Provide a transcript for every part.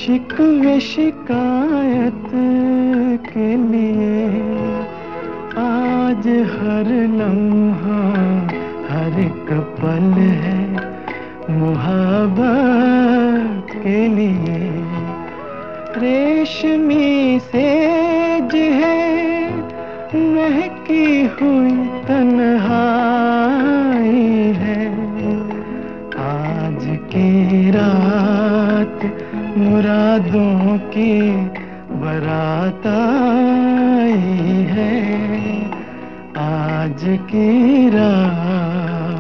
शिकवे शिकायत के लिए आज हर लम्हा हर एक पल है मुहब्बत के लिए। रेशमी सेज है महकी हुई तन्हाई है। आज की रात मुरादों की बारात आई है। आज की रात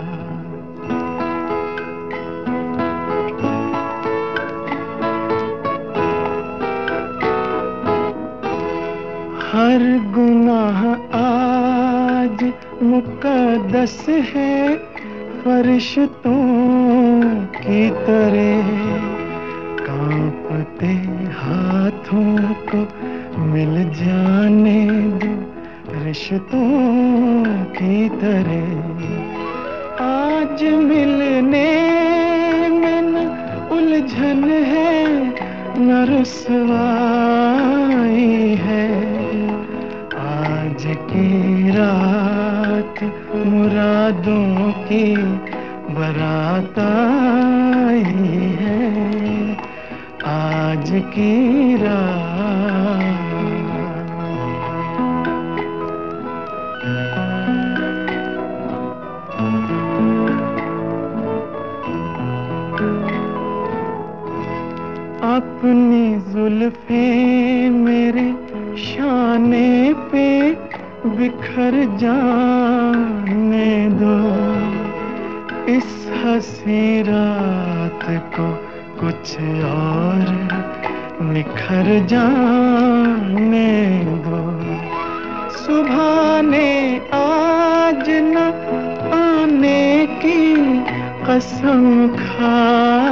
हर गुनाह आज मुक़द्दस है फरिश्तों की तरह। कांपते हाथों को मिल जाने दो रिश्तों की तरह। आज मिलने में न उलझन है न रुसवाई है। आज की रात मुरादों की बारात आई है। आज की रात अपनी जुल्फें मेरे शाने पे बिखर जाने दो। इस हंसी रात को कुछ और निखर जाने दो। सुबह ने आज न आने की कसम खा